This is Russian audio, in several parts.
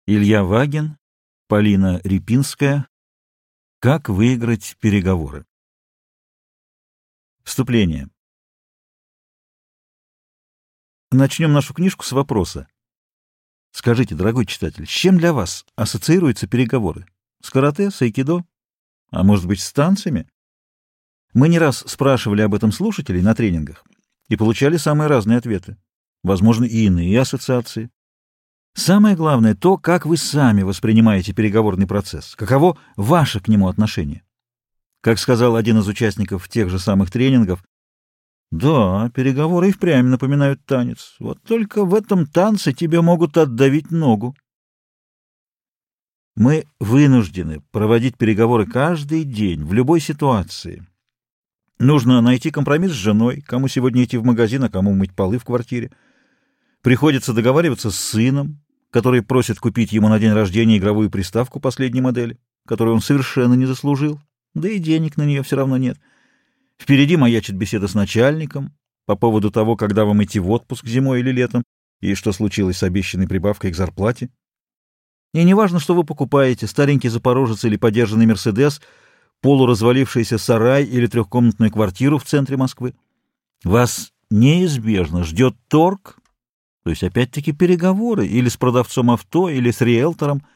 Илья Вагин, Полина Репинская. Как выиграть переговоры? Вступление. Начнем нашу книжку с вопроса. Скажите, дорогой читатель, с чем для вас ассоциируются переговоры? С карате, с айкидо? А может быть, с танцами? Мы не раз спрашивали об этом слушателей на тренингах и получали самые разные ответы. Возможно, и иные ассоциации. Самое главное то, как вы сами воспринимаете переговорный процесс, каково ваше к нему отношение. Как сказал один из участников тех же самых тренингов, да, переговоры и впрямь напоминают танец, вот только в этом танце тебе могут отдавить ногу. Мы вынуждены проводить переговоры каждый день, в любой ситуации. Нужно найти компромисс с женой, кому сегодня идти в магазин, а кому мыть полы в квартире. Приходится договариваться с сыном, который просит купить ему на день рождения игровую приставку последней модели, которую он совершенно не заслужил, да и денег на нее все равно нет. Впереди маячит беседа с начальником по поводу того, когда вам идти в отпуск зимой или летом, и что случилось с обещанной прибавкой к зарплате. И неважно, что вы покупаете, старенький Запорожец или подержанный Мерседес, полуразвалившийся сарай или трехкомнатную квартиру в центре Москвы, вас неизбежно ждет торг, то есть опять-таки переговоры или с продавцом авто, или с риэлтором.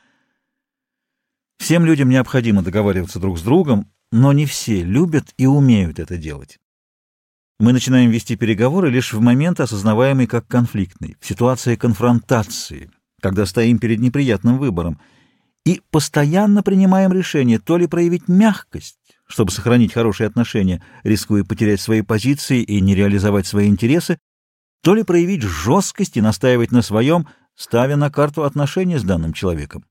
Всем людям необходимо договариваться друг с другом, но не все любят и умеют это делать. Мы начинаем вести переговоры лишь в момент, осознаваемый как конфликтный, в ситуации конфронтации, когда стоим перед неприятным выбором, и постоянно принимаем решение то ли проявить мягкость, чтобы сохранить хорошие отношения, рискуя потерять свои позиции и не реализовать свои интересы, то ли проявить жесткость и настаивать на своем, ставя на карту отношения с данным человеком.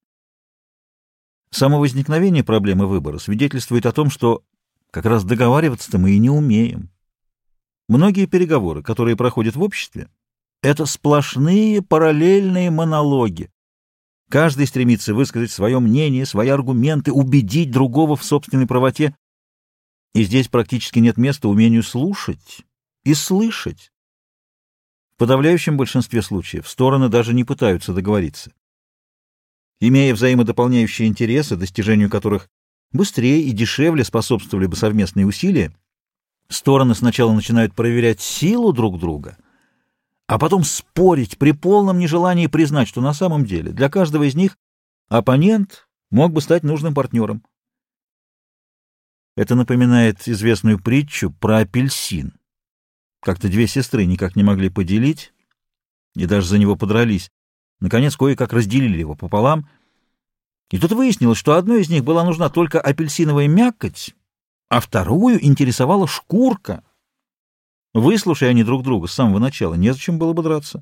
Само возникновение проблемы выбора свидетельствует о том, что как раз договариваться-то мы и не умеем. Многие переговоры, которые проходят в обществе, это сплошные параллельные монологи. Каждый стремится высказать свое мнение, свои аргументы, убедить другого в собственной правоте. И здесь практически нет места умению слушать и слышать. В подавляющем большинстве случаев стороны даже не пытаются договориться. Имея взаимодополняющие интересы, достижению которых быстрее и дешевле способствовали бы совместные усилия, стороны сначала начинают проверять силу друг друга, а потом спорить при полном нежелании признать, что на самом деле для каждого из них оппонент мог бы стать нужным партнером. Это напоминает известную притчу про апельсин. Как-то две сестры никак не могли поделить и даже за него подрались. Наконец, кое-как разделили его пополам. И тут выяснилось, что одной из них была нужна только апельсиновая мякоть, а вторую интересовала шкурка. Выслушая они друг друга с самого начала, незачем было бы драться.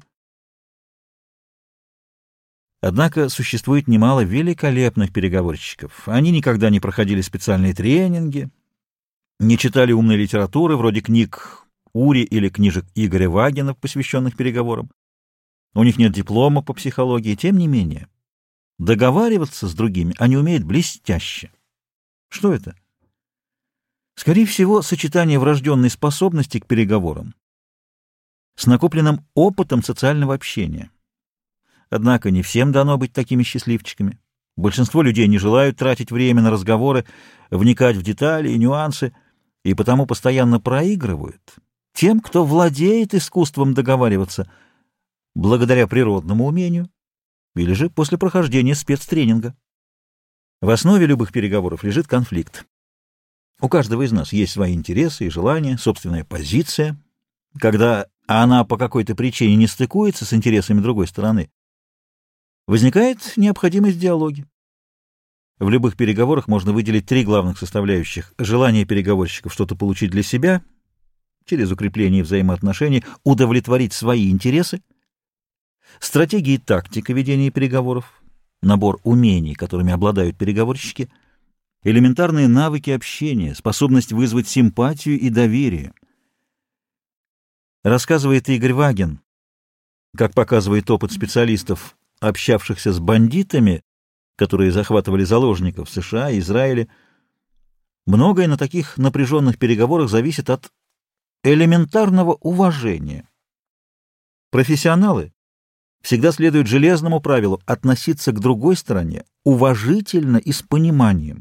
Однако существует немало великолепных переговорщиков. Они никогда не проходили специальные тренинги, не читали умной литературы, вроде книг Ури или книжек Игоря Вагина, посвященных переговорам. У них нет диплома по психологии, тем не менее. Договариваться с другими они умеют блестяще. Что это? Скорее всего, сочетание врожденной способности к переговорам с накопленным опытом социального общения. Однако не всем дано быть такими счастливчиками. Большинство людей не желают тратить время на разговоры, вникать в детали и нюансы, и потому постоянно проигрывают тем, кто владеет искусством договариваться благодаря природному умению или же после прохождения спецтренинга. В основе любых переговоров лежит конфликт. У каждого из нас есть свои интересы и желания, собственная позиция. Когда она по какой-то причине не стыкуется с интересами другой стороны, возникает необходимость диалога. В любых переговорах можно выделить три главных составляющих: желание переговорщиков что-то получить для себя, через укрепление взаимоотношений удовлетворить свои интересы, стратегия и тактика ведения переговоров, набор умений, которыми обладают переговорщики, элементарные навыки общения, способность вызвать симпатию и доверие. Рассказывает Игорь Вагин, как показывает опыт специалистов, общавшихся с бандитами, которые захватывали заложников в США и Израиле, многое на таких напряженных переговорах зависит от элементарного уважения. Профессионалы Всегда следует железному правилу относиться к другой стороне уважительно и с пониманием.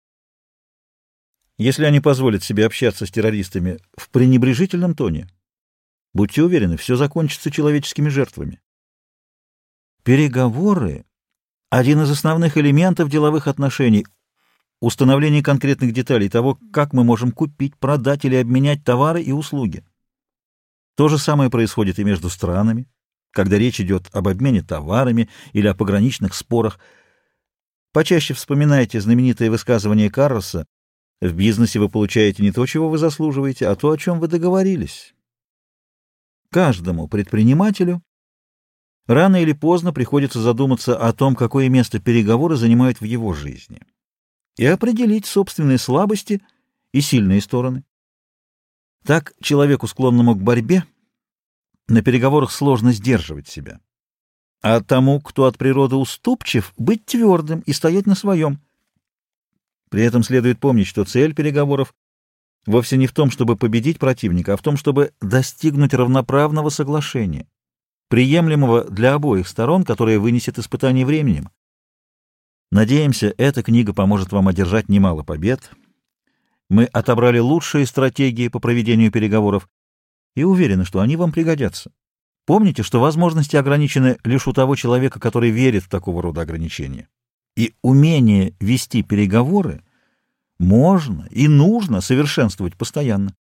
Если они позволят себе общаться с террористами в пренебрежительном тоне, будьте уверены, все закончится человеческими жертвами. Переговоры — один из основных элементов деловых отношений, установление конкретных деталей того, как мы можем купить, продать или обменять товары и услуги. То же самое происходит и между странами, когда речь идет об обмене товарами или о пограничных спорах. Почаще вспоминайте знаменитое высказывание Карлоса: «В бизнесе вы получаете не то, чего вы заслуживаете, а то, о чем вы договорились». Каждому предпринимателю рано или поздно приходится задуматься о том, какое место переговоры занимают в его жизни, и определить собственные слабости и сильные стороны. Так человеку, склонному к борьбе, на переговорах сложно сдерживать себя, а тому, кто от природы уступчив, быть твердым и стоять на своем. При этом следует помнить, что цель переговоров вовсе не в том, чтобы победить противника, а в том, чтобы достигнуть равноправного соглашения, приемлемого для обоих сторон, которое вынесет испытание временем. Надеемся, эта книга поможет вам одержать немало побед. Мы отобрали лучшие стратегии по проведению переговоров и уверены, что они вам пригодятся. Помните, что возможности ограничены лишь у того человека, который верит в такого рода ограничения. И умение вести переговоры можно и нужно совершенствовать постоянно.